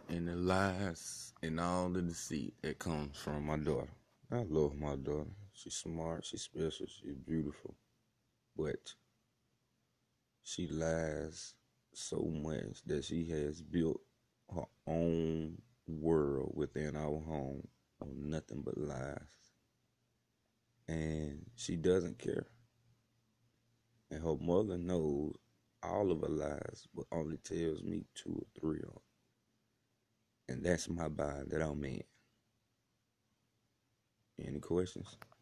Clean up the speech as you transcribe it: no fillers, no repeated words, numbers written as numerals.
and the lies and all the deceit that comes from my daughter. I love my daughter. She's smart, she's special, she's beautiful. But she lies so much that she has built her own world within our home on nothing but lies. And she doesn't care. And her mother knows all of her lies, but only tells me 2 or 3 of them. And that's my bind that I'm in. Any questions?